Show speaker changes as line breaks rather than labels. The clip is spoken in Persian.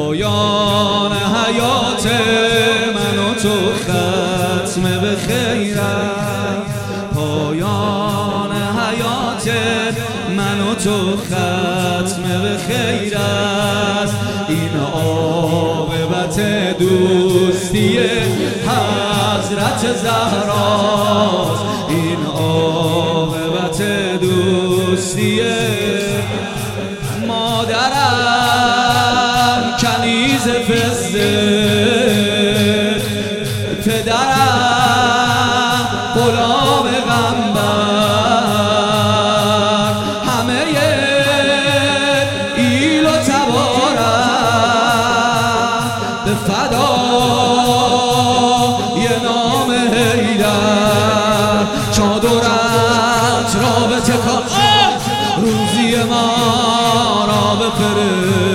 پایان حیات من و تو ختم به خیرت، پایان حیات من و تو ختم به خیرت. این عاقبت دوستی حضرت زهراست، این عاقبت دوستی مادرم کنیز فزده، پدرم غلام غمبر، همه ایل و تبارم به فدای نام حیدر. چادرت را به تکان روزی ما را بفرست،